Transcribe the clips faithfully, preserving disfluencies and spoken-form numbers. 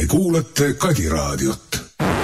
kuulate Kadi raadiot.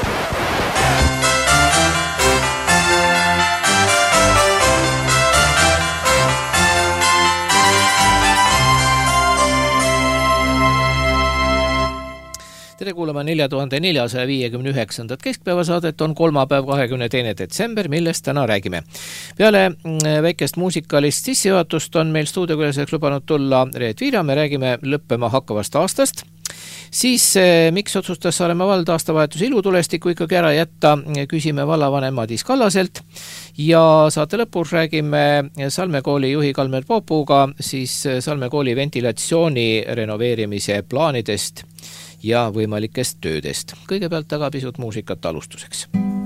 Tere kuulama nelja tuhande neljasaja viiekümne üheksandat keskpäevasaadet on kolmapäev kahekümne teine detsember, millest täna räägime. Peale väikest muusikalist sissejuhatust on meil stuudiokülaseks lubanud tulla Reet Viira, me räägime lõppema hakkavast aastast. Siis miks otsustas Saaremaa vald aastavahetus ilutulestiku ikkagi ära jätta, küsime vallavanem Madis Kallaselt ja saate lõpus räägime Salme kooli juhi Kalmer Poopuga siis Salme kooli ventilatsiooni renoveerimise plaanidest ja võimalikest töödest. Kõigepealt aga pisut muusikat alustuseks.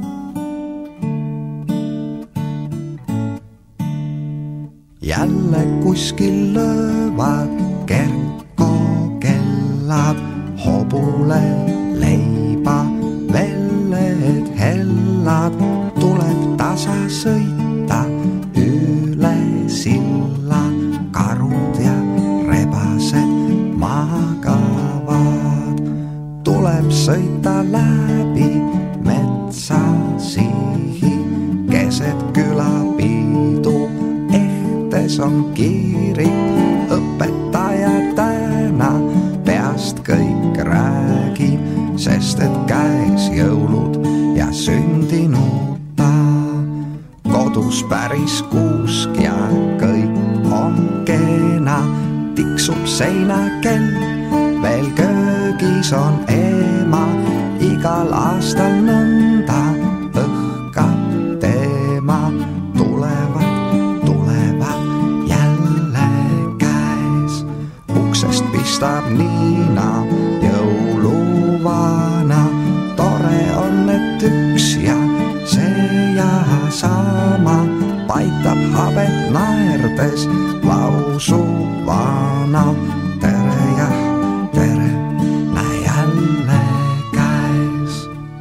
Jälle kuskil löövad kerko kellad, hobule leiba, velled hellad, tuleb tasa sõita üle silla, karud ja rebased magavad. Tuleb sõita läbi metsa sihi, keset külapiidu, ehtes on kiirik, õpetaja täna peast kõik räägib, sest et käes jõulud ja sündinuta. Kodus päris kuusk ja kõik on kena, tiksub seinakell, veel köögis on ema, igal aastal nõnda õhkab teema. Tulevad, tulevad jälle käes, uksest pistab Niina jõuluvana. Tore on, et üks ja see ja sama, paitab habet naerdes lausuvana. Tere ja tere, näe jälle käes.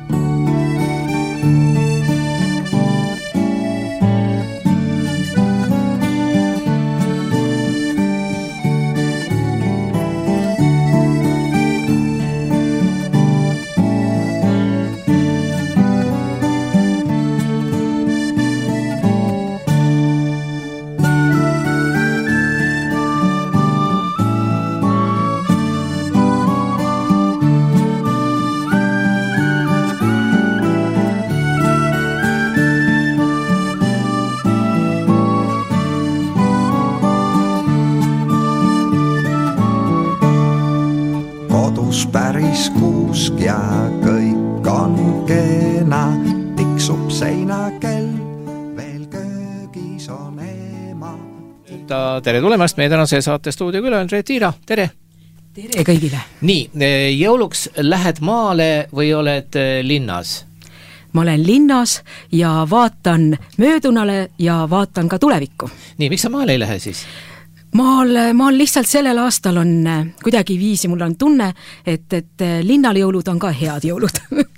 Päris kuusk ja kõik on kena, tiksub seinakell, veel köögis on ema. Tere tulemast, meie tänase saate stuudioküla on Reet Viira, tere! Tere kõigile! Nii, jõuluks lähed maale või oled linnas? Ma olen linnas ja vaatan möödunale ja vaatan ka tulevikku. Nii, miks sa maale ei lähe siis? Maal, maal lihtsalt sellel aastal on kuidagi viisi, mul on tunne, et, et linnal jõulud on ka head jõulud.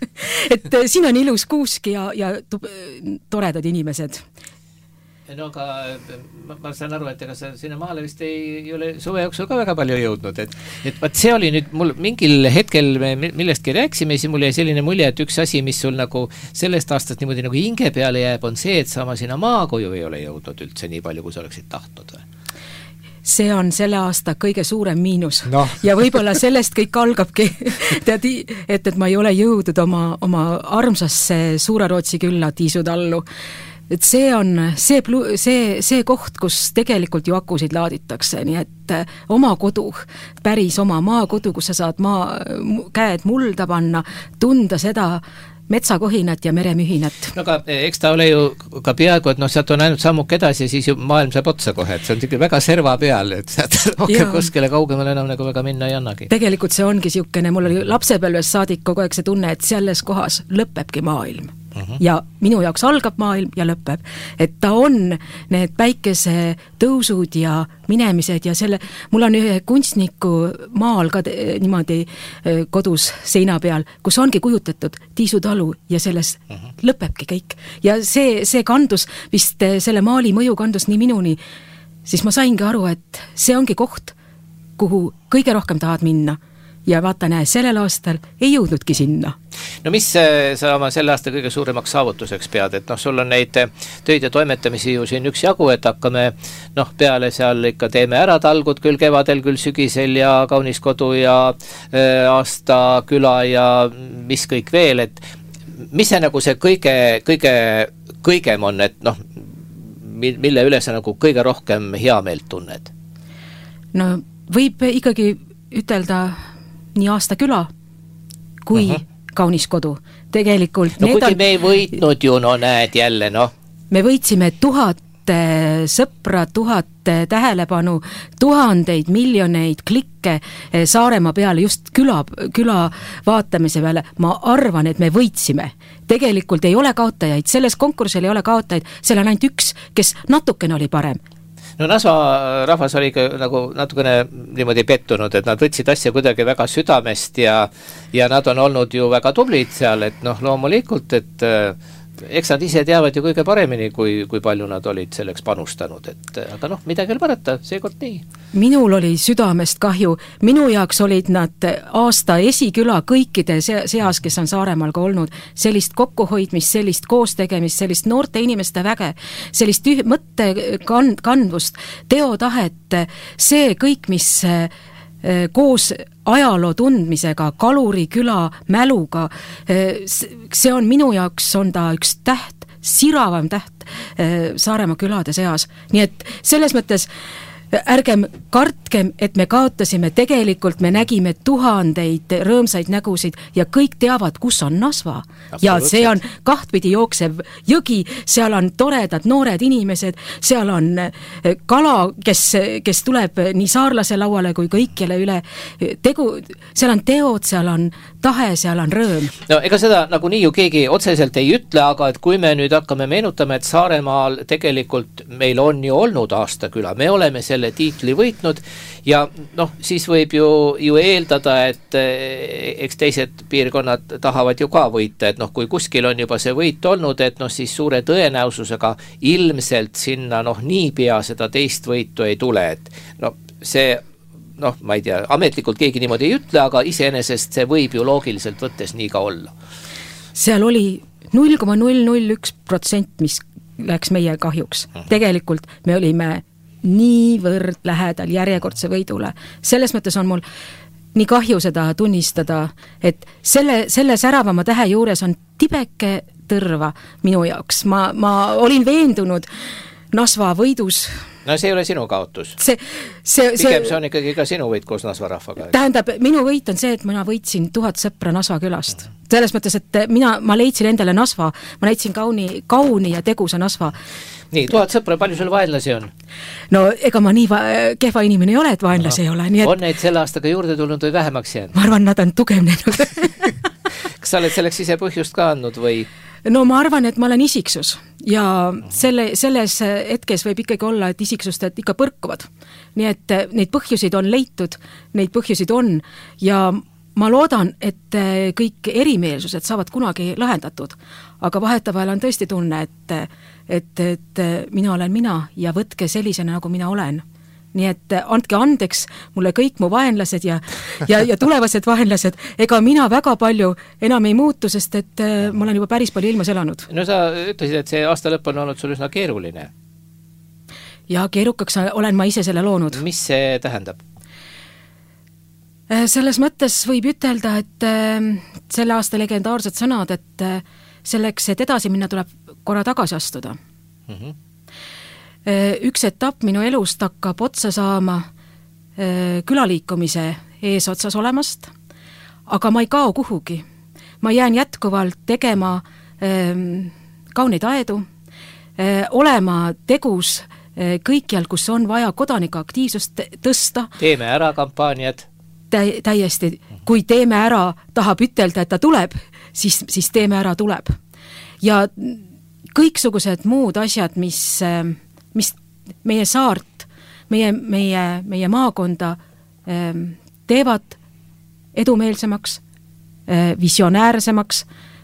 Et siin on ilus kuusk ja, ja toredad inimesed. No aga ma, ma saan aru, et ega sa sinna maale vist ei, ei ole suve jooksul ka väga palju jõudnud. Et, et vaat see oli nüüd mul mingil hetkel, millestki rääksime, siis mul jäi selline mulje, et üks asi, mis sul nagu sellest aastast niimoodi nagu hinge peale jääb, on see, et sa oma sinna maakoju ei ole jõudnud üldse nii palju, kui sa oleksid tahtnud või? See on selle aasta kõige suurem miinus no. Ja võib-olla sellest kõik algabki, tead, et, et ma ei ole jõudnud oma, oma armsasse Suura-Rootsi külla Tiisutallu. Et see on see, see, see koht, kus tegelikult ju akusid laaditakse, nii et oma kodu, päris oma maakodu, kus sa saad maa, käed mulda panna, tunda seda metsakohinat ja meremühinat. No aga eks ta ole ju ka peaaegu, et noh, sealt on ainult sammuk edasi ja siis ju maailm saab otsa kohe, et see on väga serva peal, et sealt rohkem kuskile kaugemale enam nagu väga minna ei annagi. Tegelikult see ongi siukene, mul oli lapsepõlves saadik kogu aeg see tunne, et selles kohas lõpebki maailm. Uh-huh. Ja minu jaoks algab maailm ja lõpeb. Et ta on need päikese tõusud ja minemised ja selle, mul on ühe kunstniku maal ka niimoodi kodus seina peal, kus ongi kujutatud Tiisutalu ja sellest uh-huh. lõpebki kõik. Ja see, see kandus, vist selle maali mõju kandus nii minuni, siis ma saingi aru, et see ongi koht, kuhu kõige rohkem tahad minna. ja vaata näe, sellel aastal ei jõudnudki sinna. No mis sa oma selle aasta kõige suuremaks saavutuseks pead, et noh, sul on neid töid ja toimetamisi ju siin üks jagu, et hakkame noh, peale seal ikka teeme ära talgud küll kevadel, küll sügisel ja Kaunis kodu ja äh, aasta küla ja mis kõik veel, et mis see nagu see kõige, kõige, kõigem on, et noh, mille üle sa nagu kõige rohkem hea meelt tunned? No võib ikkagi ütelda nii aasta küla kui uh-huh. Kaunis kodu. Tegelikult no kuigi on... me ei võitnud ju, no näed jälle, noh. Me võitsime tuhat sõpra, tuhat tähelepanu, tuhandeid, miljoneid klikke Saaremaa peale, just küla, küla vaatamise peale. Ma arvan, et me võitsime. Tegelikult ei ole kaotajaid, selles konkursil ei ole kaotajaid, seal on ainult üks, kes natukene oli parem. No Nasva rahvas oli ikka nagu natukene niimoodi pettunud, et nad võtsid asja kuidagi väga südamest ja, ja nad on olnud ju väga tublid seal, et noh, loomulikult, et eks nad ise teavad ju kõige paremini, kui, kui palju nad olid selleks panustanud, et aga noh, midagi ei parata, seekord nii. Minul oli südamest kahju, minu jaoks olid nad aasta esiküla kõikide seas, kes on Saaremaal ka olnud, sellist kokkuhoidmist, sellist koostegemist, sellist noorte inimeste väge, sellist üh- mõtte kandvust, teotahet, see kõik, mis koos ajaloo tundmisega, Kaluri küla mäluga, see on minu jaoks, on ta üks täht, siravam täht Saaremaa külade seas. Nii et selles mõttes ärgem kartkem, et me kaotasime, tegelikult me nägime tuhandeid rõõmsaid nägusid ja kõik teavad, kus on Nasva. Ja see on kahtpidi jooksev jõgi, seal on toredad noored inimesed, seal on kala, kes, kes tuleb nii saarlase lauale kui kõikjale üle. Tegu, seal on teod, seal on tahe, seal on rõõm. No ega seda nagu nii ju keegi otseselt ei ütle, aga et kui me nüüd hakkame meenutama, et Saaremaal tegelikult meil on ju olnud aastaküla, me oleme selle tiitli võitnud ja noh, siis võib ju, ju eeldada, et eks teised piirkonnad tahavad ju ka võita, et noh, kui kuskil on juba see võit olnud, et noh, siis suure tõenäosusega ilmselt sinna noh, niipea seda teist võitu ei tule, et noh, see noh, ma ei tea, ametlikult keegi niimoodi ei ütle, aga iseenesest see võib ju loogiliselt võttes nii ka olla. Seal oli null koma null null üks protsent, mis läks meie kahjuks. Tegelikult me olime niivõrd lähedal järjekordse võidule. Selles mõttes on mul nii kahju seda tunnistada, et selle, selle säravama tähe juures on tibeke tõrva minu jaoks. Ma, ma olin veendunud Nasva võidus. No see ei ole sinu kaotus. See, see, Pigem see on ikkagi ka sinu võit koos Nasva rahvaga. Tähendab, minu võit on see, et mina võitsin tuhat sõpra Nasva külast. Selles mõttes, et mina, ma leidsin endale Nasva, ma leidsin kauni, kauni ja tegusa Nasva. Nii, tuhat sõpra, palju sul vaenlasi on? No ega ma nii va- kehva inimene ei ole, et vaenlasi no. ei ole. Nii et... On neid selle aastaga juurde tulnud või vähemaks jäänud? Ma arvan, nad on tugevnenud. Kas sa oled selleks ise põhjust ka andnud või? No ma arvan, et ma olen isiksus ja selle, selles hetkes võib ikkagi olla, et isiksused ikka põrkuvad. Nii et neid põhjusid on leitud, neid põhjusid on ja ma loodan, et kõik erimeelsused saavad kunagi lahendatud, aga vahetavael on tõesti tunne, et, et, et mina olen mina ja võtke sellisena, nagu mina olen. Nii et andke andeks mulle kõik mu vaenlased ja, ja, ja tulevased vaenlased, ega mina väga palju enam ei muutu, sest et ma olen juba päris palju ilmas elanud. No sa ütlesid, et see aasta lõpp on olnud sul üsna keeruline. Ja keerukaks olen ma ise selle loonud. Mis see tähendab? Selles mõttes võib ütelda, et selle aasta legendaarsed sõnad, et selleks, et edasi minna, tuleb korra tagasi astuda. Mhm. Üks etapp minu elust hakkab otsa saama külaliikumise eesotsas olemast, aga ma ei kao kuhugi. Ma jään jätkuvalt tegema kauneid aedu, olema tegus kõikjal, kus on vaja kodanike aktiivsust tõsta. Teeme ära kampaaniad. Tä, täiesti, kui teeme ära, tahab ütelda, et ta tuleb, siis, siis teeme ära tuleb. Ja kõiksugused muud asjad, mis mis meie saart, meie, meie, meie maakonda teevad edumeelsemaks, visionäärsemaks,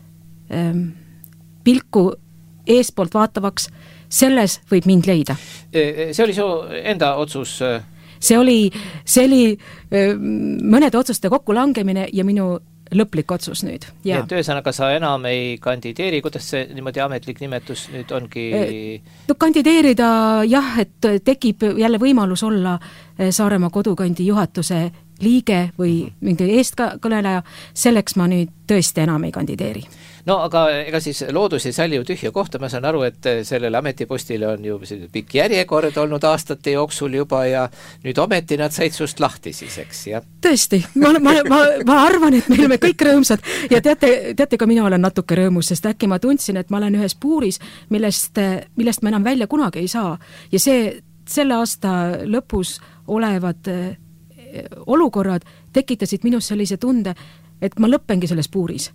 pilku eespoolt vaatavaks, selles võib mind leida. See oli su enda otsus see oli, see oli mõnede otsuste kokkulangemine ja minu lõplik otsus nüüd. Ja töösõnaga sa enam ei kandideeri, kuidas see niimoodi ametlik nimetus nüüd ongi? No kandideerida jah, et tekib jälle võimalus olla Saaremaa Kodukandi juhatuse liige või mingi eestkõneleja, selleks ma nüüd tõesti enam ei kandideeri. No aga ega siis loodus ei salli ju tühja kohta, ma saan aru, et sellele ametipostile on ju pikk järjekord olnud aastate jooksul juba ja nüüd ometi nad said sust lahti siis, eks, jah? Tõesti, ma, ma, ma, ma arvan, et me oleme kõik rõõmsad ja teate, teate ka mina olen natuke rõõmus, sest äkki ma tundsin, et ma olen ühes puuris, millest, millest ma enam välja kunagi ei saa ja see selle aasta lõpus olevad olukorrad tekitasid minus sellise tunde, et ma lõppengi selles puuris.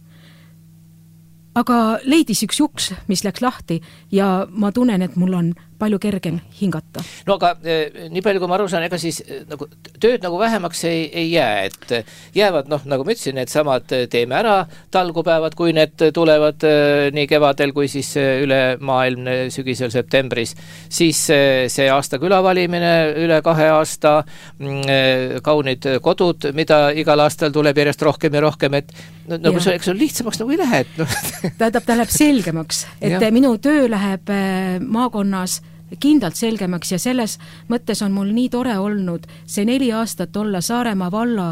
Aga leidis üks juks, mis läks lahti ja ma tunnen, et mul on palju kergem hingata. No aga eh, nii palju, kui ma aru saan, ega siis eh, nagu, tööd nagu vähemaks ei, ei jää, et jäävad, noh, nagu ma ütlesin, need samad teeme ära talgupäevad, kui need tulevad eh, nii kevadel kui siis üle maailmne sügisel septembris, siis eh, see aasta külavalimine üle kahe aasta, eh, kaunid kodud, mida igal aastal tuleb järjest rohkem ja rohkem, et no, nagu see, eks on lihtsamaks nagu ei lähe, et noh. Tähendab, ta läheb selgemaks, et ja. Minu töö läheb maakonnas kindlalt selgemaks ja selles mõttes on mul nii tore olnud see neli aastat olla Saaremaa valla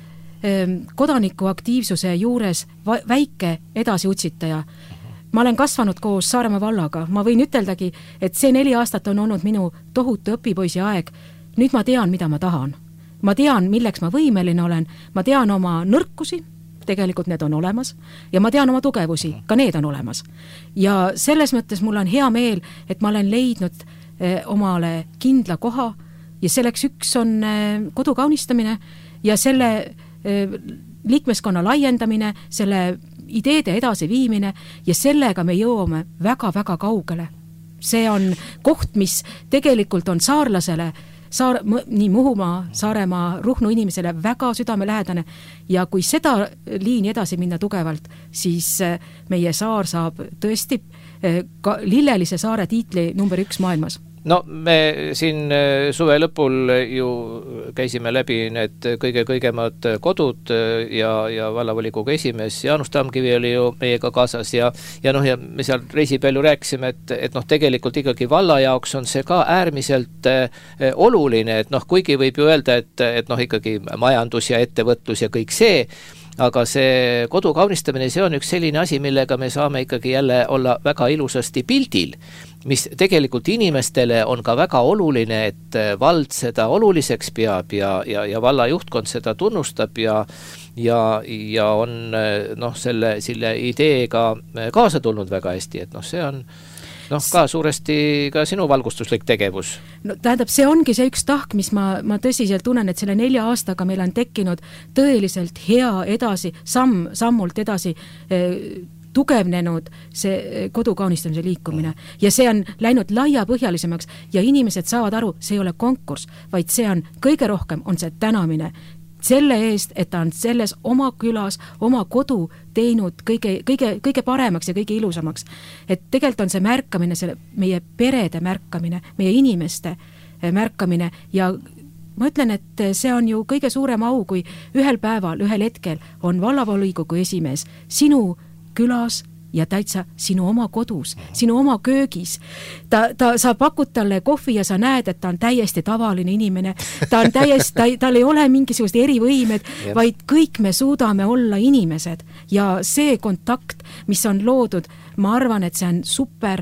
kodanikuaktiivsuse juures väike edasiutsitaja. Ma olen kasvanud koos Saaremaa vallaga, ma võin üteldagi, et see neli aastat on olnud minu tohutu õpipoisi aeg. Nüüd ma tean, mida ma tahan. Ma tean, milleks ma võimeline olen, ma tean oma nõrkusi, tegelikult need on olemas ja ma tean oma tugevusi, ka need on olemas. Ja selles mõttes mul on hea meel, et ma olen leidnud eh, omale kindla koha ja selleks üks on eh, kodu kaunistamine ja selle eh, liikmeskonna laiendamine, selle ideede edasi viimine ja sellega me jõuame väga-väga kaugele. See on koht, mis tegelikult on saarlasele Saar, nii Muhumaa, Saaremaa, Ruhnu inimesele väga südamelähedane ja kui seda liini edasi minna tugevalt, siis meie saar saab tõesti ka lillelise saare tiitli number üks maailmas. No me siin suve lõpul ju käisime läbi need kõige-kõigemad kodud ja, ja vallavolikogu esimees Jaanus Tamkivi oli ju meiega kaasas ja, ja noh, ja me seal reisi palju rääkisime, et, et noh, tegelikult ikkagi valla jaoks on see ka äärmiselt oluline, et noh, kuigi võib ju öelda, et, et noh, ikkagi majandus ja ettevõtlus ja kõik see, aga see kodu kaunistamine, see on üks selline asi, millega me saame ikkagi jälle olla väga ilusasti pildil, mis tegelikult inimestele on ka väga oluline, et vald seda oluliseks peab ja, ja, ja valla juhtkond seda tunnustab ja, ja, ja on noh, selle, selle ideega kaasa tulnud väga hästi, et noh, see on noh, ka suuresti ka sinu valgustuslik tegevus. No tähendab, see ongi see üks tahk, mis ma, ma tõsiselt tunnen, et selle nelja aastaga meil on tekkinud tõeliselt hea edasi, samm, sammult edasi eh, tugevnenud see kodu kaunistamise liikumine ja see on läinud laiapõhjalisemaks ja inimesed saavad aru, see ei ole konkurss, vaid see on kõige rohkem, on see tänamine selle eest, et ta on selles oma külas, oma kodu teinud kõige, kõige, kõige paremaks ja kõige ilusamaks. Et tegelikult on see märkamine, selle meie perede märkamine, meie inimeste märkamine ja ma ütlen, et see on ju kõige suurem au, kui ühel päeval, ühel hetkel on vallavolikogu esimees sinu külas ja täitsa sinu oma kodus, sinu oma köögis. Ta, ta, sa pakud talle kohvi ja sa näed, et ta on täiesti tavaline inimene. Ta on täiesti, ta, tal ei ole mingisugust erivõimed, vaid kõik me suudame olla inimesed. Ja see kontakt, mis on loodud, ma arvan, et see on super.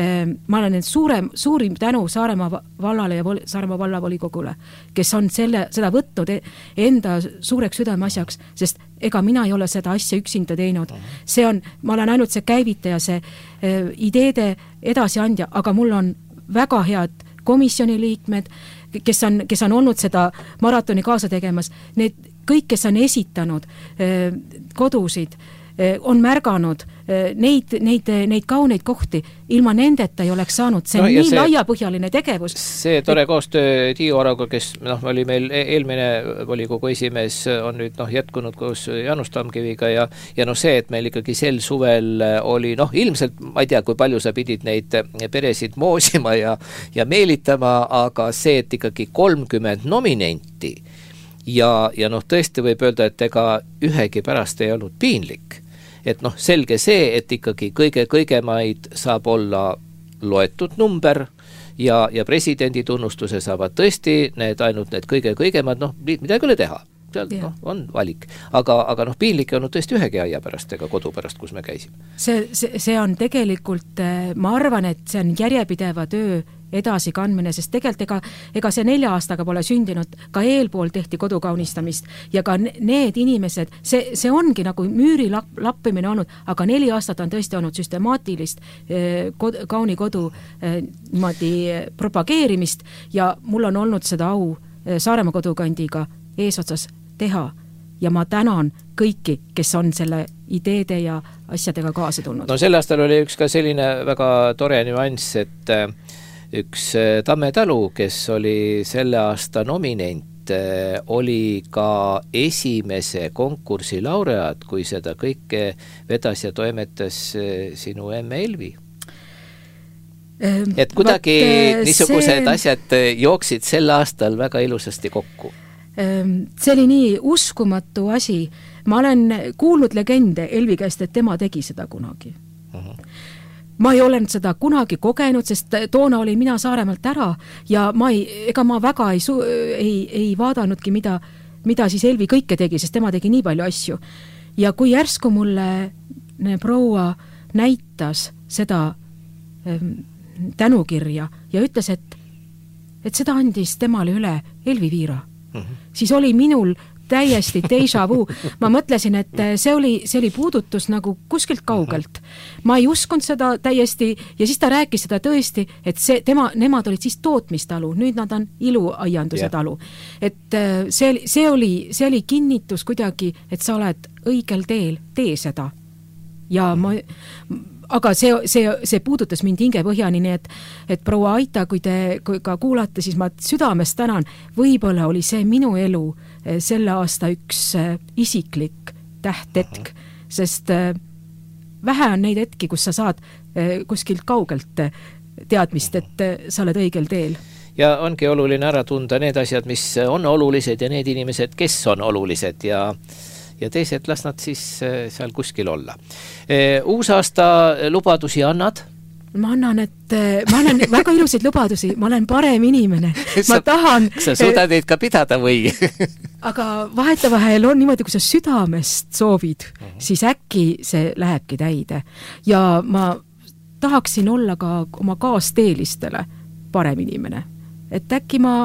Ma olen suurem, suurim tänu Saaremaa vallale ja Saaremaa vallavolikogule, kes on selle, seda võtnud enda suureks südameasjaks, sest ega mina ei ole seda asja üksinda teinud. See on, ma olen ainult see käivitaja, see äh, ideede edasiandja, aga mul on väga head komisjoni liikmed, kes on, kes on olnud seda maratoni kaasa tegemas, need kõik, kes on esitanud äh, kodusid, on märganud neid, neid, neid kauneid kohti, ilma nendeta ei oleks saanud, see on no, nii see, laiapõhjaline tegevus. See tore et... koostöö Tiiu Araga, kes noh, oli meil eelmine volikogu esimees, on nüüd noh, jätkunud koos Jaanus Tamkiviga ja, ja noh see, et meil ikkagi sel suvel oli noh, ilmselt ma ei tea, kui palju sa pidid neid peresid moosima ja, ja meelitama, aga see, et ikkagi kolmkümmend nominenti ja, ja noh, tõesti võib öelda, et ega ühegi pärast ei olnud piinlik. Et noh, selge see, et ikkagi kõige kõigemaid saab olla loetud number ja, ja presidendi tunnustuse saavad tõesti need ainult need kõige kõigemad, noh, midagi ole teha. Seal, noh, on valik. Aga, aga noh, piinlik ei olnud tõesti ühegi aia pärast ega kodu pärast, kus me käisime. See, see, see on tegelikult, ma arvan, et see on järjepideva töö edasi kandmine, sest tegelikult ega, ega see nelja aastaga pole sündinud, ka eelpool tehti kodukaunistamist ja ka need inimesed, see, see ongi nagu müüri lapp, lappimine olnud, aga neli aastat on tõesti olnud süstemaatilist eh, kod, kauni kodu eh, niimoodi propageerimist ja mul on olnud seda au eh, Saaremaa kodukandiga eesotsas teha ja ma tänan kõiki, kes on selle ideede ja asjadega kaasa tulnud. No sel aastal oli üks ka selline väga tore nüanss, et üks Tamme Talu, kes oli selle aasta nominent, oli ka esimese konkursi laureaat, kui seda kõike vedas ja toimetas sinu emme Elvi. Et kuidagi Vaat, niisugused see... asjad jooksid sel aastal väga ilusasti kokku. See oli nii uskumatu asi. Ma olen kuulnud legende Elvi käest, et tema tegi seda kunagi. Uh-huh. Ma ei olen seda kunagi kogenud, sest toona oli mina Saaremaalt ära ja ma ei, ega ma väga ei, su, ei, ei vaadanudki, mida, mida siis Elvi kõike tegi, sest tema tegi nii palju asju. Ja kui järsku mulle proua näitas seda ähm, tänukirja ja ütles, et, et seda andis temale üle Elvi Viira, mm-hmm. siis oli minul täiesti déjà vu. Ma mõtlesin, et see oli, see oli puudutus nagu kuskilt kaugelt. Ma ei uskunud seda täiesti ja siis ta rääkis seda tõesti, et see, tema, nemad olid siis tootmistalu, nüüd nad on iluaianduse yeah. talu. Et see, see, oli, see oli kinnitus kuidagi, et sa oled õigel teel, tee seda. Ja ma... Aga see, see, see puudutas mind hingepõhjani, nii et, et proua Aita, kui te kui ka kuulate, siis ma südamest tänan. Võib-olla oli see minu elu selle aasta üks isiklik tähtetk, sest vähe on neid hetki, kus sa saad kuskilt kaugelt teadmist, et sa oled õigel teel. Ja ongi oluline ära tunda need asjad, mis on olulised ja need inimesed, kes on olulised ja ja teised las nad siis seal kuskil olla. Uus aasta lubadusi annad? Ma annan, et ma annan väga ilusid lubadusi, ma olen parem inimene. Ma tahan... Sa suudad neid ka pidada või? Aga vahetavahel on niimoodi, kui sa südamest soovid, uh-huh. siis äkki see lähebki täide. Ja ma tahaksin olla ka oma kaasteelistele parem inimene. Et äkki ma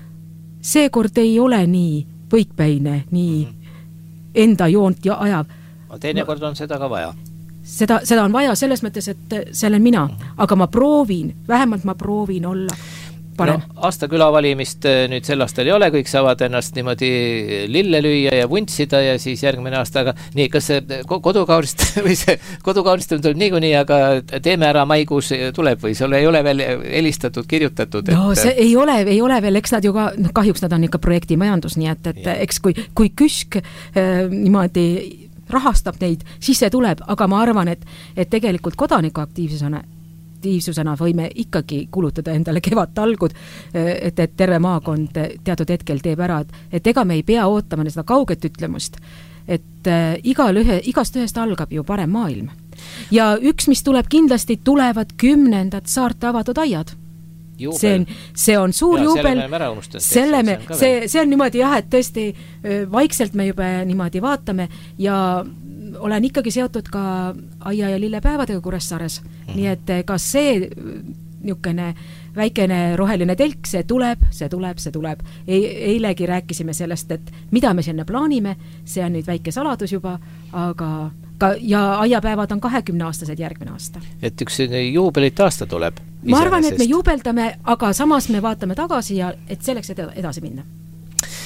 seekord ei ole nii põikpäine, nii uh-huh. enda joont ja ajav. Teine kord on seda ka vaja. Seda, seda on vaja selles mõttes, et see olen mina, aga ma proovin, vähemalt ma proovin olla parem. No, aasta külavalimist nüüd sel aastal ei ole, kõik saavad ennast niimoodi lille lüüa ja vuntsida ja siis järgmine aasta, aga nii, kas see kodukaunist või see kodukaunistamine tuleb niikuinii, aga teeme ära maikuus tuleb või sul ei ole veel helistatud, kirjutatud? No et... see ei ole, ei ole veel, eks nad ju ka, no kahjuks nad on ikka projektimajandus, nii et, et ja. eks kui, kui küsk äh, niimoodi rahastab neid, siis see tuleb, aga ma arvan, et, et tegelikult kodanikuaktiivsusena aktiivsusena võime ikkagi kulutada endale kevad-talgud, et, et terve maakond teatud hetkel teeb ära, et, et ega me ei pea ootama seda kauget ütlemust, et igal ühe, igast ühest algab ju parem maailm. Ja üks, mis tuleb kindlasti, tulevad kümnendad saarte avatud aiad. See on, see on suur ja, juubel, selle me, see, see on niimoodi jah, et tõesti vaikselt me juba niimoodi vaatame ja olen ikkagi seotud ka aia- ja lillepäevadega Kuressaares, mm. nii et ka see niisugune väikene roheline telk, see tuleb, see tuleb, see tuleb. E eilegi rääkisime sellest, et mida me sinna plaanime, see on nüüd väike saladus juba, aga ka, ja aiapäevad on kahekümne aastased järgmine aasta. Et üks juubelit aasta tuleb? Ma arvan, et me juubeldame, aga samas me vaatame tagasi ja et selleks edasi minna.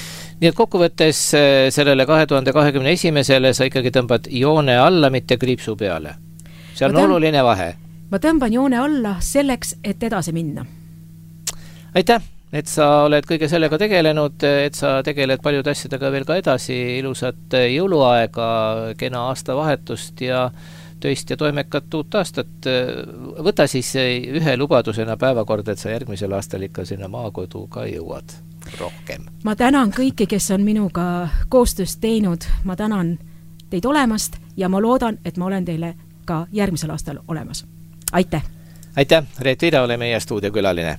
Nii et kokkuvõttes sellele kahe tuhande kahekümne esimesele sa ikkagi tõmbad joone alla, mitte kriipsu peale. See on tõmb... oluline vahe. Ma tõmban joone alla selleks, et edasi minna. Aitäh, et sa oled kõige sellega tegelenud, et sa tegeled paljude asjadega veel ka edasi, ilusat jõuluaega, kena aastavahetust ja töist ja toimekat uut aastat. Võta siis ühe lubadusena päevakorda, et sa järgmisel aastal ikka sinna maakodu ka jõuad rohkem. Ma tänan kõiki, kes on minuga koostööst teinud. Ma tänan teid olemast ja ma loodan, et ma olen teile ka järgmisel aastal olemas. Aitäh! Aitäh! Reet Vida oli meie stuudiokülaline.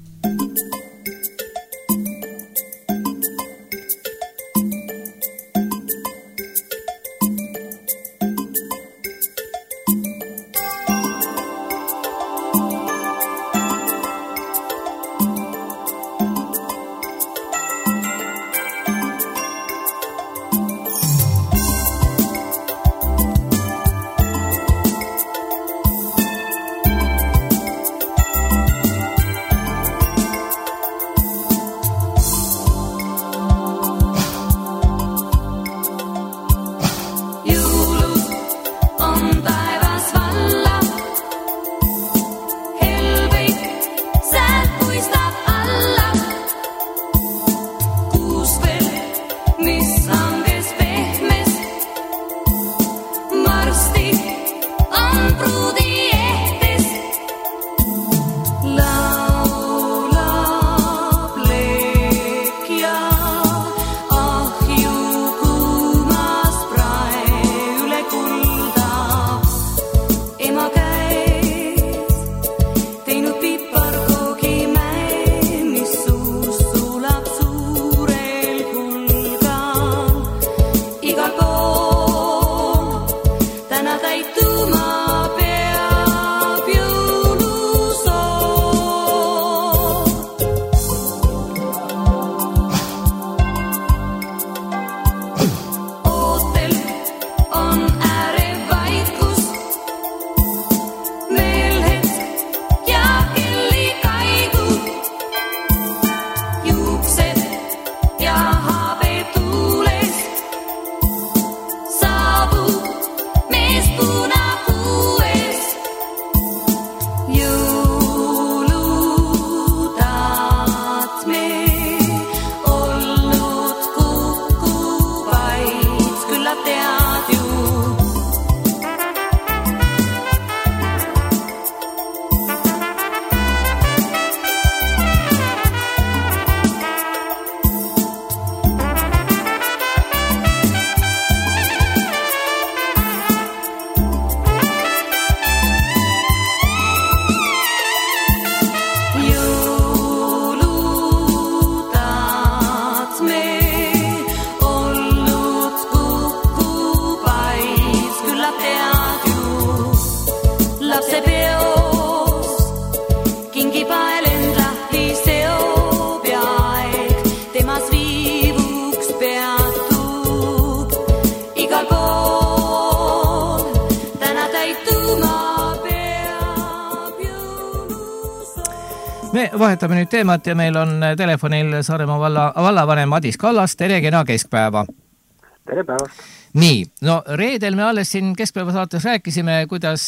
Me vahetame nüüd teemat ja meil on telefonil Saaremaa valla, vallavanem Madis Kallas. Tere, kena keskpäeva. Tere päevast. Nii, no reedel me alles siin keskpäeva saates rääkisime, kuidas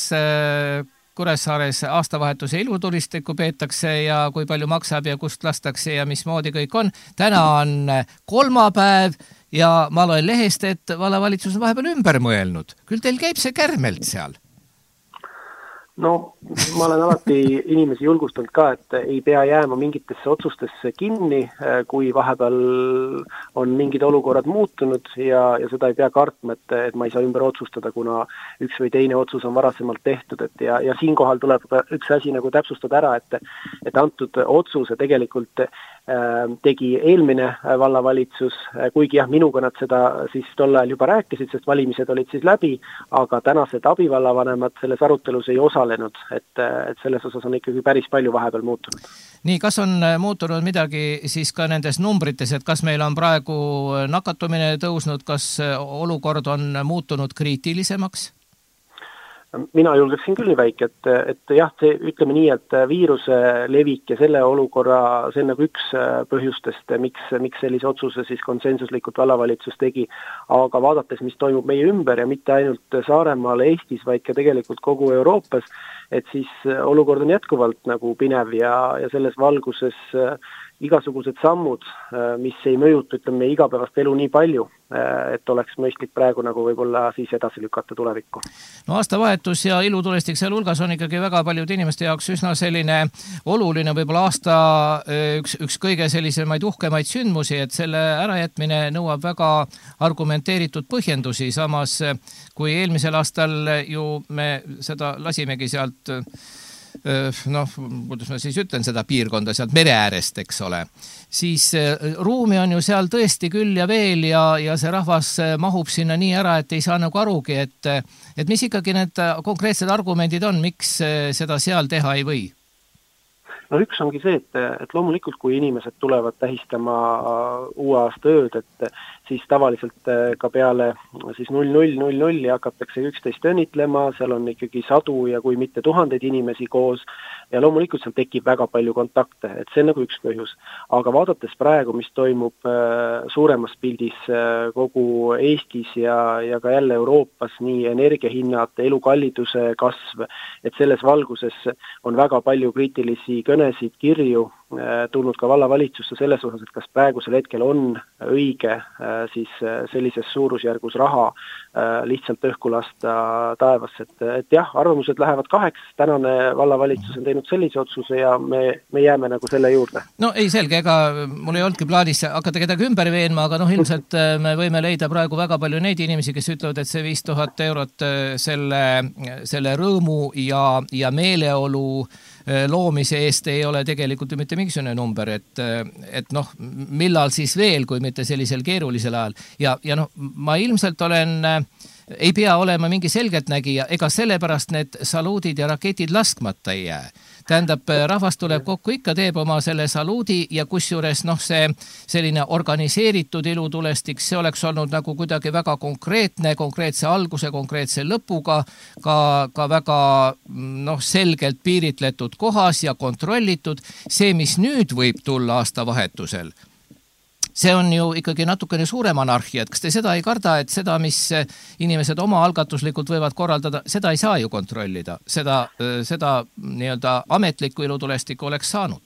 Kuressaares aastavahetuse ilutulistikku peetakse ja kui palju maksab ja kust lastakse ja mismoodi kõik on. Täna on kolmapäev ja ma loen lehest, et vallavalitsus on vahepeal ümber mõelnud. Küll teil käib see kärmelt seal? No, ma olen alati inimesi julgustanud ka, et ei pea jääma mingitesse otsustesse kinni, kui vahepeal on mingid olukorrad muutunud ja, ja seda ei pea kartma, et, et ma ei saa ümber otsustada, kuna üks või teine otsus on varasemalt tehtud. Et ja, ja siinkohal tuleb üks asi nagu täpsustada ära, et, et antud otsuse tegelikult tegi eelmine vallavalitsus, kuigi jah, minuga nad seda siis tol ajal juba rääkisid, sest valimised olid siis läbi, aga tänased abivallavanemad selles arutelus ei osalenud, et, et selles osas on ikkagi päris palju vahepeal muutunud. Nii, kas on muutunud midagi siis ka nendes numbrites, et kas meil on praegu nakatumine tõusnud, kas olukord on muutunud kriitilisemaks? mina julgeksin küll nii väike, et, et jah, see, ütleme nii, et viiruse levik ja selle olukorra, see on nagu üks põhjustest, miks, miks sellise otsuse siis konsensuslikult vallavalitsus tegi, aga vaadates, mis toimub meie ümber ja mitte ainult Saaremaal, Eestis, vaid ka tegelikult kogu Euroopas, et siis olukord on jätkuvalt nagu pinev ja, ja selles valguses igasugused sammud, mis ei mõjuta, ütleme, igapäevast elu nii palju, et oleks mõistlik praegu nagu võib-olla siis edasi lükata tulevikku. No aastavahetus ja ilutulestik seal hulgas on ikkagi väga paljude inimeste jaoks üsna selline oluline võib-olla aasta üks, üks kõige sellisemaid uhkemaid sündmusi, et selle ärajätmine nõuab väga argumenteeritud põhjendusi, samas kui eelmisel aastal ju me seda lasimegi sealt noh, kuidas ma siis ütlen seda piirkonda sealt mere äärest, eks ole, siis ruumi on ju seal tõesti küll ja veel ja, ja see rahvas mahub sinna nii ära, et ei saa nagu arugi, et, et mis ikkagi need konkreetsed argumendid on, miks seda seal teha ei või? No üks ongi see, et, et loomulikult kui inimesed tulevad tähistama uue aasta ööd, et siis tavaliselt ka peale siis null null null null hakatakse üksteist õnnitlema, seal on ikkagi sadu ja kui mitte tuhandeid inimesi koos ja loomulikult seal tekib väga palju kontakte, et see on nagu üks põhjus. Aga vaadates praegu, mis toimub suuremas pildis kogu Eestis ja, ja ka jälle Euroopas, nii energiahinnad, elukalliduse kasv, et selles valguses on väga palju kriitilisi kõnesid, kirju tulnud ka vallavalitsusse selles osas, et kas praegusel hetkel on õige siis sellises suurusjärgus raha lihtsalt õhku lasta taevasse. Et, et jah, arvamused lähevad kaheks, tänane vallavalitsus on teinud sellise otsuse ja me, me jääme nagu selle juurde. No ei selge, ega mul ei olnudki plaanis hakata kedagi ümber veenma, aga noh, ilmselt me võime leida praegu väga palju neid inimesi, kes ütlevad, et see viis tuhat eurot selle, selle rõõmu ja, ja meeleolu loomise eest ei ole tegelikult ju mitte mingisugune number, et, et noh, millal siis veel, kui mitte sellisel keerulisel ajal. Ja, ja noh, ma ilmselt olen, ei pea olema mingi selgeltnägija, ega sellepärast need saluudid ja raketid laskmata ei jää. Tähendab, rahvas tuleb kokku, ikka teeb oma selle saluudi ja kusjuures noh, see selline organiseeritud ilutulestik, see oleks olnud nagu kuidagi väga konkreetne, konkreetse alguse, konkreetse lõpuga, ka, ka väga noh, selgelt piiritletud kohas ja kontrollitud. See, mis nüüd võib tulla aastavahetusel, see on ju ikkagi natukene suurem anarhia, et kas te seda ei karda, et seda, mis inimesed oma algatuslikult võivad korraldada, seda ei saa ju kontrollida, seda, seda nii-öelda ametlikku ilutulestikku oleks saanud?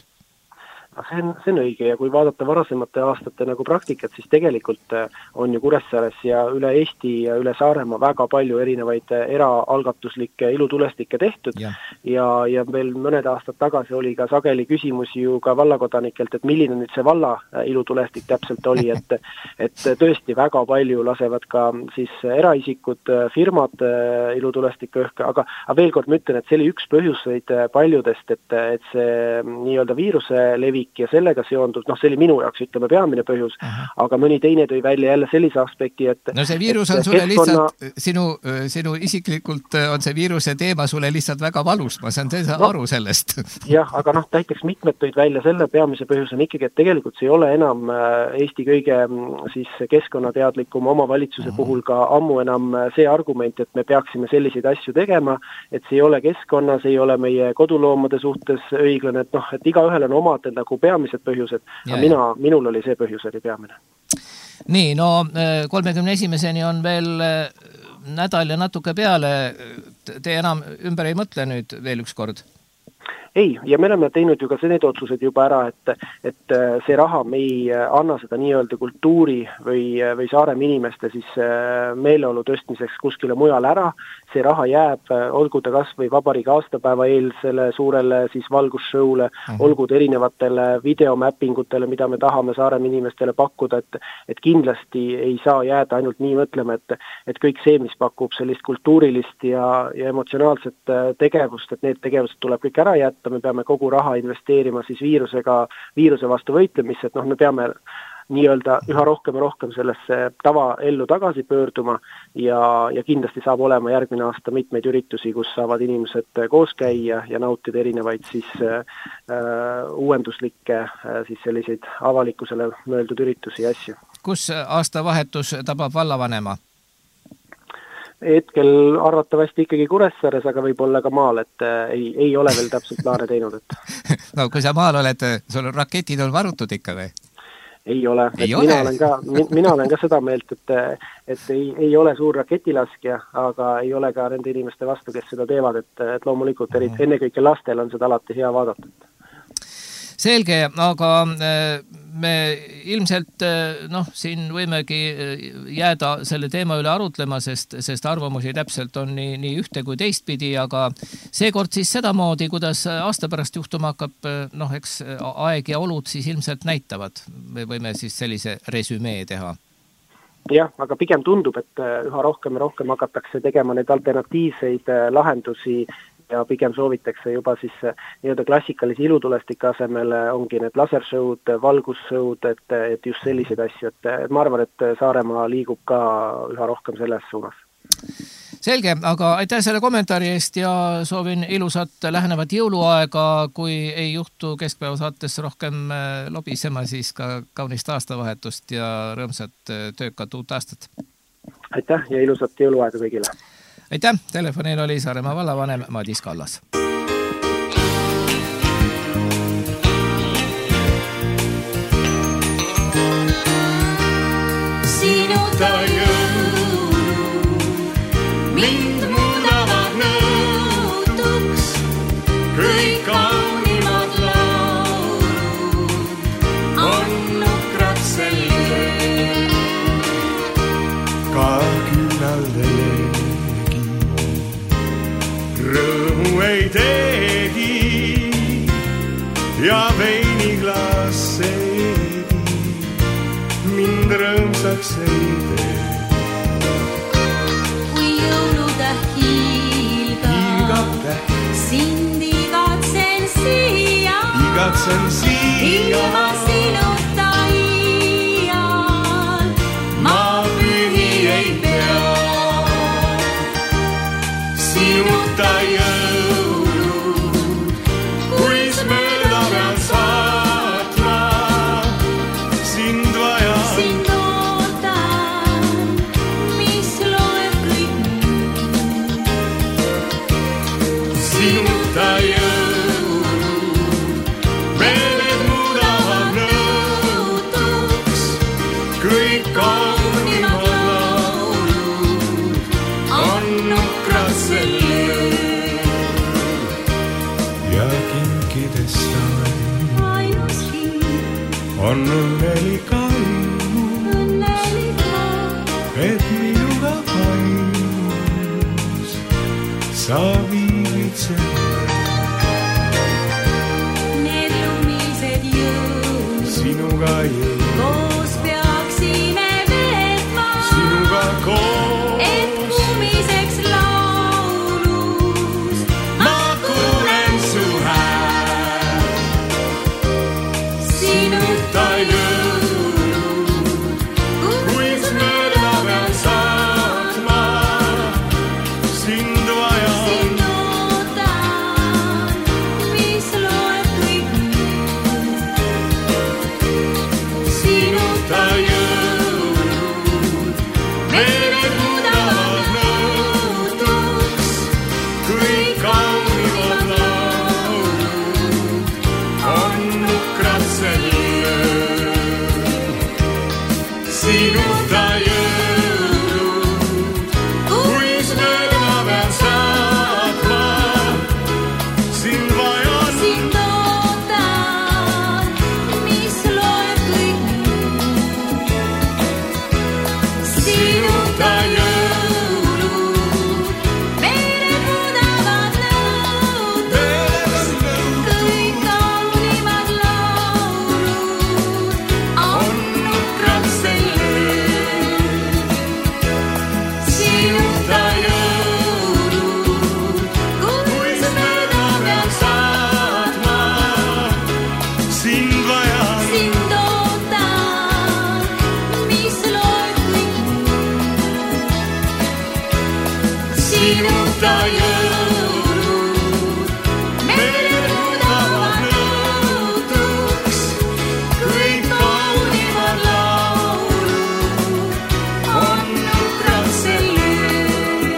See on, see on õige ja kui vaadata varasemate aastate nagu praktikat, siis tegelikult on ju Kuressaares ja üle Eesti ja üle Saaremaa väga palju erinevaid eraalgatuslikke ilutulestikke tehtud ja, ja, ja veel mõned aastad tagasi oli ka sageli küsimusi ju ka vallakodanikelt, et milline nüüd see valla ilutulestik täpselt oli, et, et tõesti väga palju lasevad ka siis eraisikud, firmad ilutulestiku õhku, aga, aga veel kord ma ütlen, et see oli üks põhjuseid paljudest, et, et see nii-öelda viiruse levi ja sellega seondus, noh see oli minu jaoks ütleme peamine põhjus, Aha. aga mõni teine tõi välja jälle sellise aspekti, et no see viirus on sulle keskkonna... lihtsalt, sinu, sinu isiklikult on see viiruse teema sulle lihtsalt väga valus, ma saan teisa no, aru sellest. jah, aga noh, näiteks mitmed tõid välja selle peamise põhjus on ikkagi, et tegelikult see ei ole enam Eesti kõige siis keskkonnateadlikum omavalitsuse Aha. puhul ka ammu enam see argument, et me peaksime selliseid asju tegema, et see ei ole keskkonna, see ei ole meie koduloomade suhtes õiglane, et noh, et igaühel on omad nagu peamised põhjused, aga mina, minul oli see põhjus oli peamine. Nii, no kolmekümne esimeseni on veel nädal ja natuke peale. Te enam ümber ei mõtle nüüd veel üks kord? Ei, ja me oleme teinud ju ka need otsused juba ära, et, et see raha me ei anna seda nii-öelda kultuuri või, või Saaremaa inimeste siis meeleolu tõstmiseks kuskile mujal ära. See raha jääb, olgu ta kas või vabariigi aastapäeva eelsele suurele siis valgusshowle, mm-hmm. olgu ta erinevatele videomappingutele, mida me tahame Saaremaa inimestele pakkuda, et, et kindlasti ei saa jääda ainult nii mõtlema, et, et kõik see, mis pakub sellist kultuurilist ja, ja emotsionaalset tegevust, et need tegevused tuleb kõik ära jätta, me peame kogu raha investeerima siis viirusega, viiruse vastu võitlemisse, et noh, me peame nii-öelda üha rohkem ja rohkem sellesse tavaellu tagasi pöörduma ja, ja kindlasti saab olema järgmine aasta mitmeid üritusi, kus saavad inimesed koos käia ja nautida erinevaid siis äh, uuenduslikke äh, siis selliseid avalikkusele mõeldud üritusi ja asju. Kus aastavahetus tabab vallavanema? hetkel arvatavasti ikkagi Kuressaares, aga võib-olla ka maal, et ei, ei ole veel täpselt plaane teinud. Et... no kui sa maal oled, sul raketid on varutud ikka või? Ei ole. Ei et ole. Mina, olen ka, mina olen ka seda meelt, et, et ei, ei ole suur raketilaskja, aga ei ole ka nende inimeste vastu, kes seda teevad, et, et loomulikult eri, ennekõike lastel on seda alati hea vaadata. Selge, aga me ilmselt noh, siin võimegi jääda selle teema üle arutlema, sest, sest arvamusi täpselt on nii, nii ühte kui teistpidi, aga seekord siis sedamoodi, kuidas aasta pärast juhtuma hakkab, noh, eks aeg ja olud siis ilmselt näitavad. Me võime siis sellise resümee teha. Jah, aga pigem tundub, et üha rohkem ja rohkem hakatakse tegema neid alternatiivseid lahendusi ja pigem soovitakse juba siis nii-öelda klassikalise ilutulestika asemel ongi need lasershow'd, valgusshow'd, et, et just selliseid asju, et, et ma arvan, et Saaremaa liigub ka üha rohkem selles suunas. Selge, aga aitäh selle kommentaari eest ja soovin ilusat lähenevat jõuluaega, kui ei juhtu keskpäeva saates rohkem lobisema, siis ka kaunist aastavahetust ja rõõmsat töökat uut aastat. Aitäh ja ilusat jõuluaega kõigile. Aitäh, telefonil oli Saaremaa vallavanem Madis Kallas. Sinuta jõulu mind muudavad nõutuks, kõik kaunimad laulud on nukrad selge. Ka küllale rõõmu ei teegi ja veiniklaas seegi mind rõõmsaks ei tee. Kui jõulutäht hiilgab, sind igatsen siia, igatsen siia. Ilma sinuta iial ma pühi ei pea. Sinuta jõulud, kuis mööda pean saatma, sind vaja. Sind ootan, mis loeb kõik. Sinuta jõulud, meeled muudavad nõutuks, kõik kaunimad laulud on nukrad selle. Ja kinkidest Ainus hind, on õnnelik ainus, õnnelik et minuga ainus sa viivitsed. need lumised jõud, Sinuga jõud, koos peaksime veetma, sinuga koos. et kumiseks laulus Ma kuulen su hääl. Sinuta jõulud, kuis mööda pean saatma, sind vaja. sind ootan, mis loeb kõik nüüd. Sinuta jõulud, meeled muudavad nõutuks, kõik kaunimad laulud on nukrad selle. Sinuta jõulud, kuis mööda pean saatma, sind vaja. sind ootan, mis loeb kõik nüüd. Sinuta jõulud, meeled muudavad nõutuks, kõik kaunimad laulud on nukrad selle. Sinuta jõulud, kuis mööda pean saatma, sind vaja. sind ootan, mis loeb kõik nüüd. Sinuta jõulud, meeled muudavad nõutuks, kõik kaunimad laulud on nukrad selle.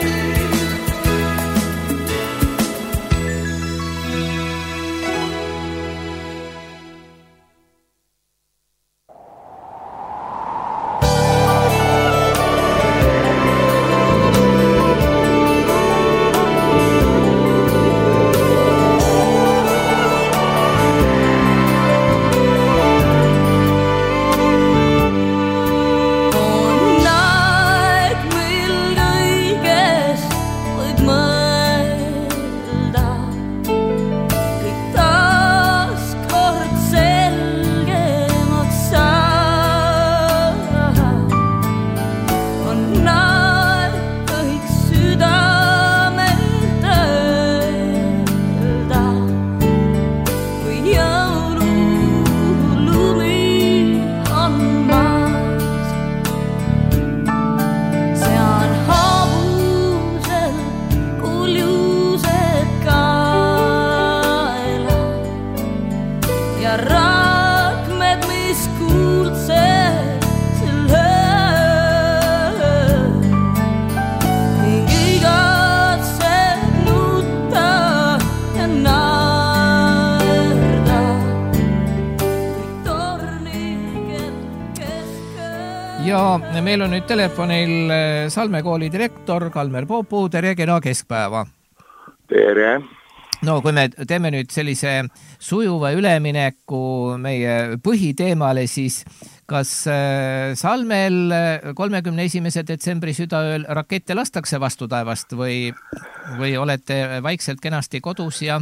ja meil on nüüd telefonil Salme kooli direktor Kalmer Poopuu, tere kena keskpäeva. Tere. No kui me teeme nüüd sellise sujuva ülemineku meie põhiteemale, siis kas Salmel kolmekümne esimese detsembri südaööl rakette lastakse vastu taevast või, või olete vaikselt kenasti kodus ja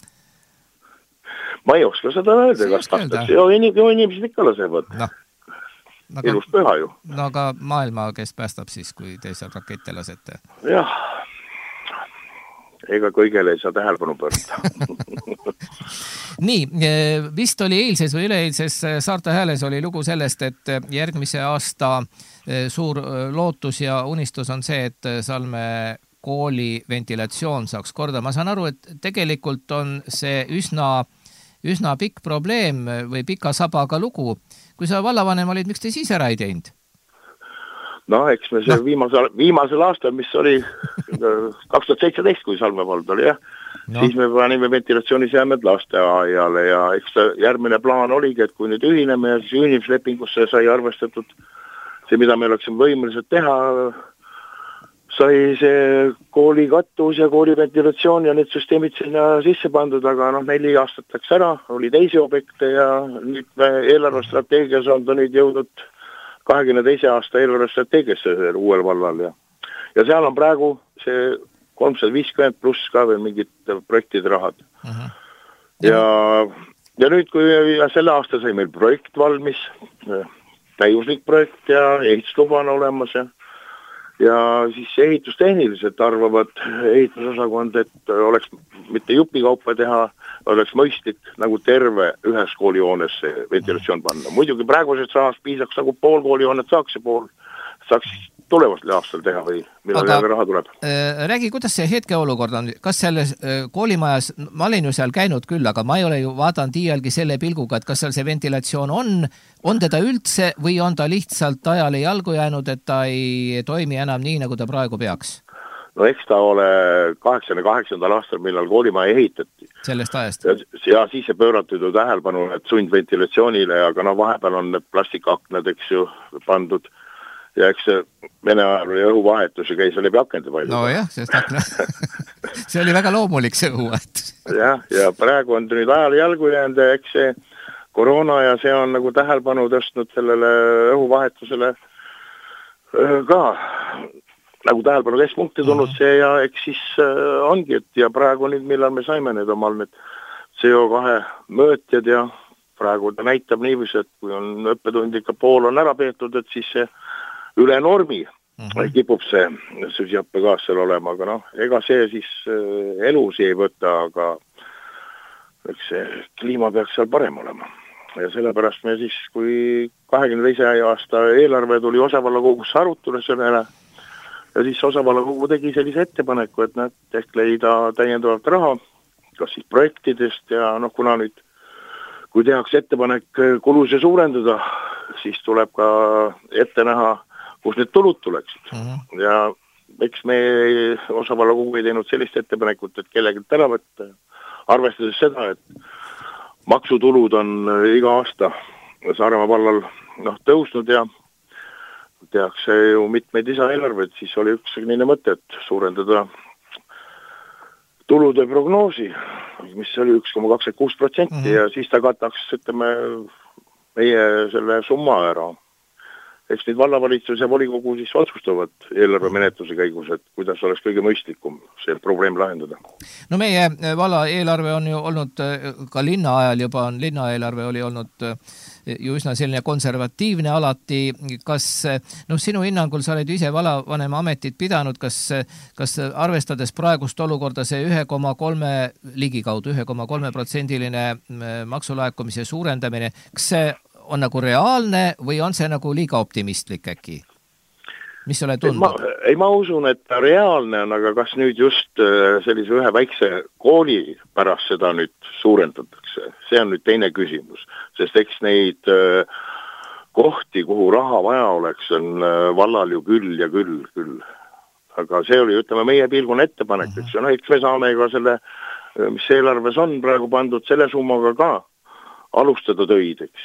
ma ei oska seda öelda, kas lastakse. Joo, inimesed ikka lasevad. No, aga, ilus püha ju. No aga maailma, kes päästab siis, kui te seal rakette lasete? Jah. Ega kõigele ei saa tähelepanu pöörata. Nii, vist oli eilses või üleeilses Saarte Hääles oli lugu sellest, et järgmise aasta suur lootus ja unistus on see, et Salme kooli ventilatsioon saaks korda. Ma saan aru, et tegelikult on see üsna, üsna pikk probleem või pika sabaga lugu. Kui sa vallavanem olid, miks te siis ära ei teinud? No, eks me see no. viimasel, viimasel aastal, mis oli kaks tuhat seitseteist, kui Salme vald oli, jah, no. siis me panime ventilatsiooniseamed lasteaiale ja eks järgmine plaan oligi, et kui nüüd ühineme ja siis ühinemislepingusse sai arvestatud see, mida me oleksime võimelised teha, sai see kooli kattus ja kooli ventilatsioon ja need süsteemid sinna sisse pandud, aga noh, neli aastat läks ära, oli teisi objekte ja nüüd eelarvestrateegias on ta nüüd jõudnud kahekümne teise aasta eelarvestrateegiasse uuel vallal ja, ja seal on praegu see kolmsada viiskümmend pluss ka veel mingid projektide rahad. Uh-huh. Ja, ja nüüd, kui ja selle aasta sai meil projekt valmis, täiuslik projekt ja ehitusluba on olemas ja, ja siis ehitustehniliselt arvavad ehitusosakond, et oleks mitte jupikaupa teha, oleks mõistlik nagu terve ühes koolihoones ventilatsioon panna. Muidugi praegusest rahast piisaks nagu pool koolihoonet saaks ja pool saaks tulevasel aastal teha või millal jälle raha tuleb. Räägi, kuidas see hetkeolukord on? Kas selles koolimajas, ma olin ju seal käinud küll, aga ma ei ole ju vaadanud iialgi selle pilguga, et kas seal see ventilatsioon on, on teda üldse või on ta lihtsalt ajale jalgu jäänud, et ta ei toimi enam nii, nagu ta praegu peaks? No eks ta ole kaheksakümne kaheksandal aastal, millal koolimaja ehitati. Sellest ajast? Ja, ja siis see pööratud ju tähelepanu, et sundventilatsioonile, aga no vahepeal on need plastikaknad, eks ju, pandud. Ja eks see Vene ajal oli õhuvahetus ja käis läbi akende palju. No jah, sest akna. see oli väga loomulik see õhuvahetus. jah, ja praegu on nüüd ajal jalgu jäänud ja eks see koroona ja see on nagu tähelepanu tõstnud sellele õhuvahetusele ka nagu tähelepanu keskpunkti tulnud see ja eks siis ongi, et ja praegu nüüd, millal me saime need omal need C O kahe mõõtjad ja praegu ta näitab niivis, et kui on õppetund ikka pool on ära peetud, et siis see üle normi uh-huh. kipub see süsihappegaass seal olema, aga noh, ega see siis elusi ei võta, aga eks see kliima peaks seal parem olema. Ja sellepärast me siis, kui kahekümne teise aasta eelarve tuli osavallakogusse arutule sellele, ja siis osavallakogu tegi sellise ettepaneku, et nad ehk leida täiendavalt raha, kas siis projektidest ja noh, kuna nüüd, kui tehakse ettepanek kuluse suurendada, siis tuleb ka ette näha, kus need tulud tuleksid. Uh-huh. Ja eks me osavallakogu ei teinud sellist ettepanekut, et kellegi ära võtta, arvestades seda, et maksutulud on iga aasta Saaremaa vallal noh, tõusnud ja tehakse ju mitmeid lisaeelarveid, siis oli üks selline mõte, et suurendada tulude prognoosi, mis oli üks koma kakskümmend kuus protsenti mm-hmm. ja siis ta kataks, ütleme, meie selle summa ära. Eks nüüd vallavalitsus ja volikogu siis otsustavad eelarve menetluse käigus, et kuidas oleks kõige mõistlikum see probleem lahendada. No meie valla eelarve on ju olnud, ka linna ajal juba on, linna eelarve oli olnud ju üsna selline konservatiivne alati. Kas, noh, sinu hinnangul sa oled ise vallavanema ametit pidanud, kas, kas arvestades praegust olukorda see ühe koma kolme ligikaudu ühe koma kolme protsendiline maksulaekumise suurendamine, kas see on nagu reaalne või on see nagu liiga optimistlik äkki? Mis ole tundub? Ma, ei, ma usun, et reaalne on, aga kas nüüd just sellise ühe väikse kooli pärast seda nüüd suurendatakse? See on nüüd teine küsimus, sest eks neid kohti, kuhu raha vaja oleks, on vallal ju küll ja küll, küll. Aga see oli, ütleme, meie pilgune ettepanek, uh-huh. eks, no, eks me saame ka selle, mis eelarves on praegu pandud selle summaga ka alustada töid, eks ju.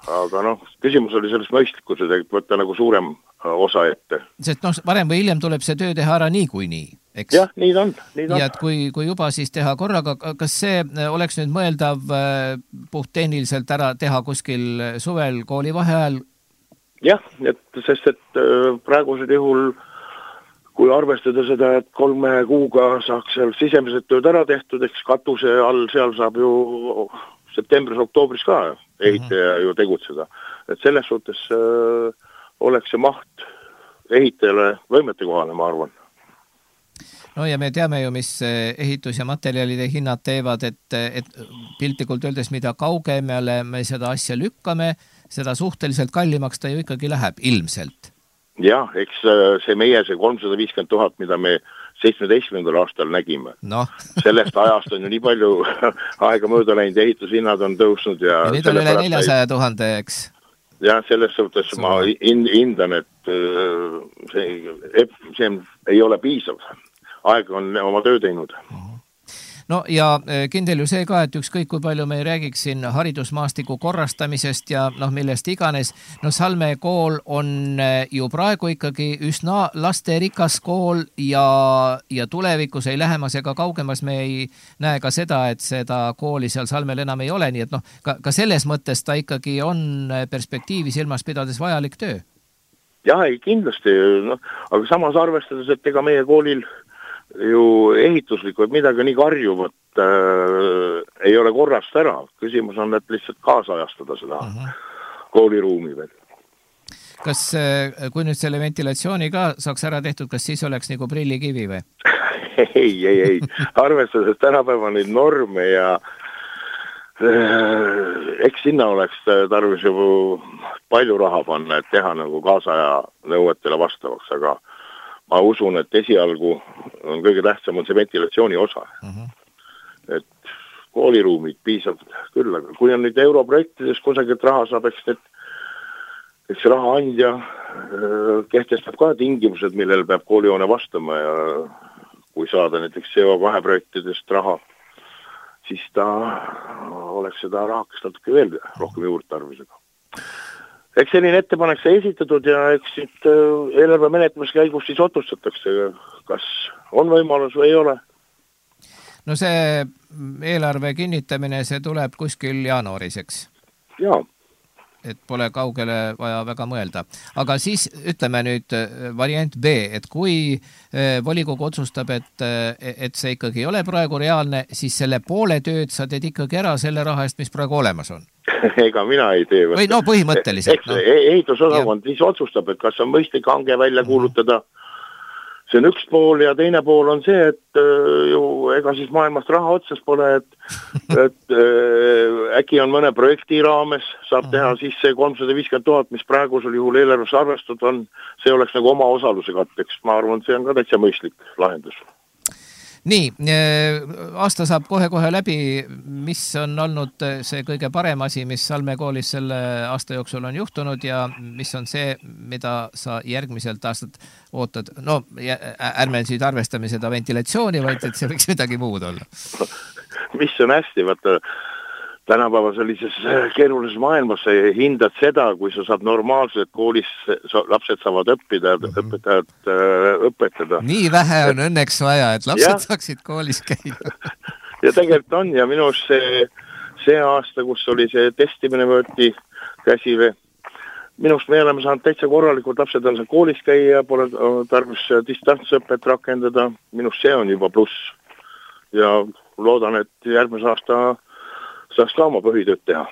aga noh, küsimus oli selles mõistlikkus, et võtta nagu suurem osa ette. Sest noh, varem või hiljem tuleb see töö teha ära nii kui nii, eks? Jah, nii ta on. Nii ta on. Ja et kui, kui juba siis teha korraga, kas see oleks nüüd mõeldav puhttehniliselt ära teha kuskil suvel kooli vaheajal? Jah, et, sest et praegusel juhul, kui arvestada seda, et kolme kuuga saaks seal sisemised tööd ära tehtud, eks katuse all seal saab ju septembris, oktoobris ka ehitaja ju tegutseda. Et selles suhtes äh, oleks see maht ehitajale võimete kohale, ma arvan. No ja me teame ju, mis ehitus- ja materjalide hinnad teevad, et, et piltlikult öeldes, mida kaugemale me seda asja lükkame, seda suhteliselt kallimaks ta ju ikkagi läheb, ilmselt. Jah, eks see meie see kolmsada viiskümmend tuhat, mida me seitsmeteistkümnendal aastal nägime. No. Sellest ajast on ju nii palju aega mööda läinud, ehitushinnad on tõusnud. Ja, ja nüüd on üle neljasaja tuhande, eks? Ja selles suhtes see ma hindan, et see, see ei ole piisav. Aeg on oma töö teinud. No ja kindel ju see ka, et ükskõik kui palju me räägiks siin haridusmaastiku korrastamisest ja noh, millest iganes, no Salme kool on ju praegu ikkagi üsna lasterikas kool ja, ja tulevikus ei lähemas ega kaugemas me ei näe ka seda, et seda kooli seal Salmel enam ei ole, nii et noh, ka, ka selles mõttes ta ikkagi on perspektiivi silmas pidades vajalik töö. Jah, ei, kindlasti, no, aga samas arvestades, et ega meie koolil ju ehituslikult midagi nii karjuvat äh, ei ole korrast ära. Küsimus on, et lihtsalt kaasajastada seda uh-huh. kooliruumi veel. Kas, kui nüüd selle ventilatsiooni ka saaks ära tehtud, kas siis oleks nagu prillikivi või? ei, ei, ei. Arvestades tänapäeva neid norme ja äh, eks sinna oleks tarvis juba palju raha panna, et teha nagu kaasaja nõuetele vastavaks, aga ma usun, et esialgu on kõige tähtsam on see ventilatsiooni osa. Uh-huh. Et kooliruumid piisab küll, aga kui on nüüd europrojektides kusagilt raha saab, eks need, eks raha andja kehtestab ka tingimused, millel peab koolijoone vastama ja kui saada näiteks C O kahe projektidest raha, siis ta oleks seda rahakest natuke veel rohkem juurdtarvisega. Eks selline ettepanek sai esitatud ja eks siit eelarve menetlemise käigus siis otsustatakse, kas on võimalus või ei ole. No see eelarve kinnitamine, see tuleb kuskil jaanuariseks. Jaa. Et pole kaugele vaja väga mõelda. Aga siis ütleme nüüd variant B, et kui volikogu otsustab, et, et see ikkagi ei ole praegu reaalne, siis selle poole tööd sa teed ikkagi ära selle raha eest, mis praegu olemas on. Ega mina ei tee. Või no põhimõtteliselt. Eks no. ehitusosakond siis otsustab, et kas on mõistlik hange välja kuulutada. See on üks pool ja teine pool on see, et ju ega siis maailmast raha otsas pole, et, et äkki on mõne projekti raames, saab teha siis see kolmsada viiskümmend tuhat, mis praegusel juhul eelarves arvestud on, see oleks nagu oma osaluse katteks. Ma arvan, see on ka täitsa mõistlik lahendus. Nii, aasta saab kohe-kohe läbi, mis on olnud see kõige parem asi, mis Salme koolis selle aasta jooksul on juhtunud ja mis on see, mida sa järgmiselt aastat ootad? No, ärme nüüd arvestame seda ventilatsiooni, vaid et see võiks midagi muud olla. Mis on hästi, vaata, tänapäeva sellises keerulises maailmas hindad seda, kui sa saad normaalselt koolis, lapsed saavad õppida, õpetajad õpetada. Nii vähe on õnneks vaja, et lapsed ja. Saaksid koolis käia. Ja tegelikult on ja minu see, see aasta, kus oli see testimine võeti käsile, minust me oleme saanud täitsa korralikult, lapsed on seal koolis käia, pole tarvis distantsõpet rakendada, minust see on juba pluss. Ja loodan, et järgmise aasta saaks ka oma põhitööd teha.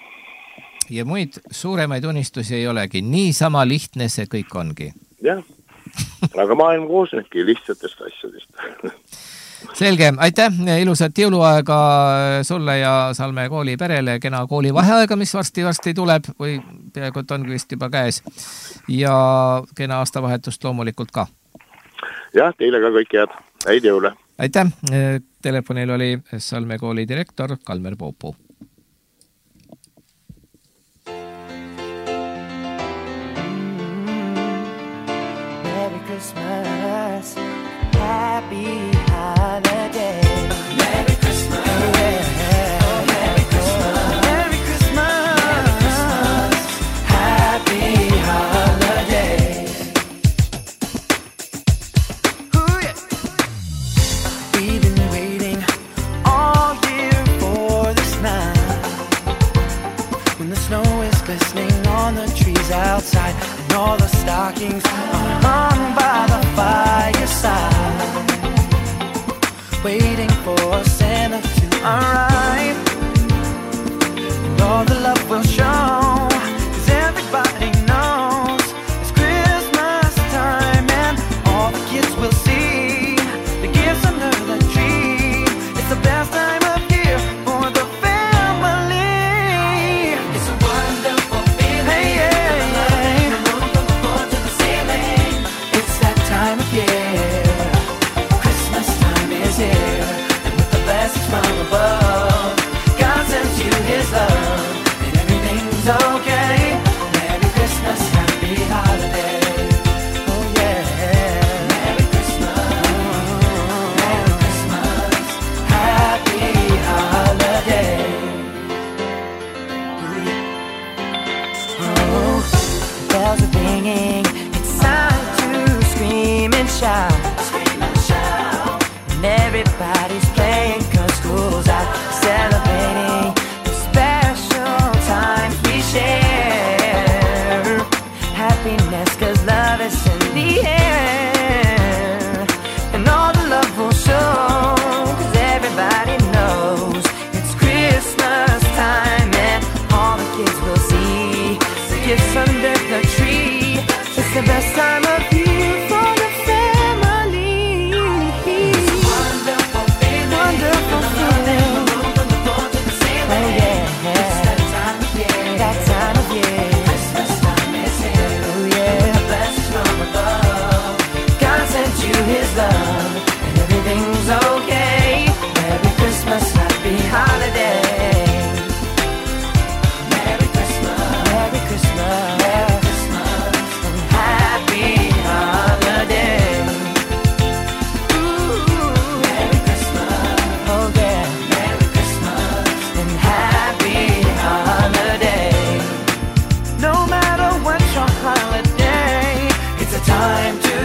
Ja muid suuremaid unistusi ei olegi. Nii sama lihtne see kõik ongi. Jah, aga maailm koosnebki lihtsatest asjadest. Selge, aitäh, ilusat jõuluaega sulle ja Salme kooli perele, kena kooli vaheaega, mis varsti-varsti tuleb või peaaegu et ongi vist juba käes ja kena aastavahetust loomulikult ka. Jah, teile ka kõik head. Häid jõule. Aitäh, telefonil oli Salme kooli direktor Kalmer Poopu. Merry Christmas, happy holiday. Merry Christmas, yeah. Oh, Merry Christmas, Merry Christmas, waiting for Santa to arrive. And all the love will show, 'cause everybody knows it's Christmas time, and all the kids will see the gifts under the tree. It's the best time of year for the family. It's a wonderful feeling. Hey, yeah, yeah. The room from the floor to the ceiling. It's that time of year. Christmas time is here, and with the blessings from above, God sends you His love, and everything's okay. Merry Christmas, happy holiday. Oh yeah. Merry Christmas. Merry Christmas, happy holiday. Oh, bells are ringing. It's time to scream and shout. Scream and shout. And everybody's playing 'cause school's out, celebrating the special times we share. Happiness 'cause love is in the air, and all the love will show, 'cause everybody knows it's Christmas time, and all the kids will see the gifts under the tree. It's the best time of year for the family. It's a wonderful feeling. Wonderful feeling. Oh yeah. It's that time of year. That time of year. Christmas time is here. Oh yeah. Blessings from above. God sent you His love, and everything's okay. Merry Christmas, happy holiday. Merry Christmas. Merry Christmas. Merry Christmas, and happy holiday. Ooh. Merry Christmas. Oh yeah. Merry Christmas, and happy holiday. No matter what your holiday, it's a time to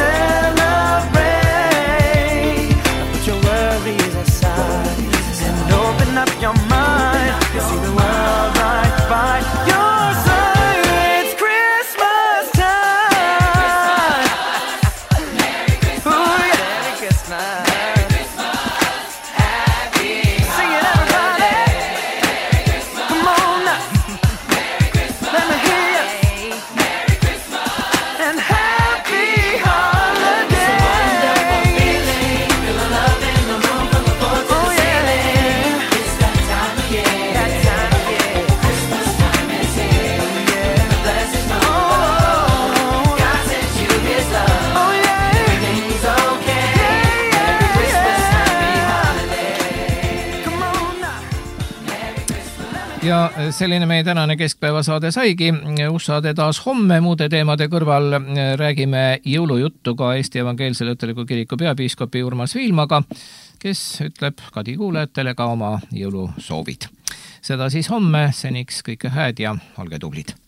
celebrate. Put your worries aside and open up your mind. See the world right by your side. It's Christmas time. Merry Christmas. Ooh, yeah. Merry Christmas. Merry Christmas. Happy Sing it, everybody. Merry Christmas. Come on now. Merry Christmas. Let me hear you. Merry Christmas. And happy holiday. It's a wonderful feeling. Feel the love in the room from the floor to the ceiling. It's that time of year. That time of year. Christmas time is here. Oh yeah. The blessings from above. God sent you His love. Oh yeah. Everything's okay. Merry Christmas, happy holiday. Come on now. Merry Christmas. ja selline meie tänane keskpäevasaade saigi. Uus saade taas homme muude teemade kõrval räägime jõulujuttu ka Eesti Evangeelse Luterliku Kiriku peapiiskopi Urmas Viilmaga, kes ütleb Kadi kuulajatele ka oma jõulusoovid. Seda siis homme, seniks kõike hääd ja olge tublid.